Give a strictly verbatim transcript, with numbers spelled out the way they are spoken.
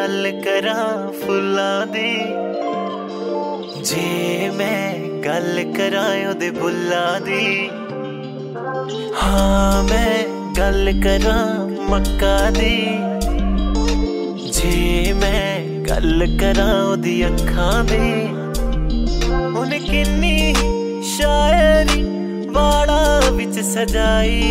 गल करा फुल्लां दी, जे मैं गल करा ओदे बुल्लां दी, हाँ मैं गल करा मक्का दी, जे मैं गल करा ओदी अखां दी। उन्हें किन्नी शायरी वाड़ा विच सजाई,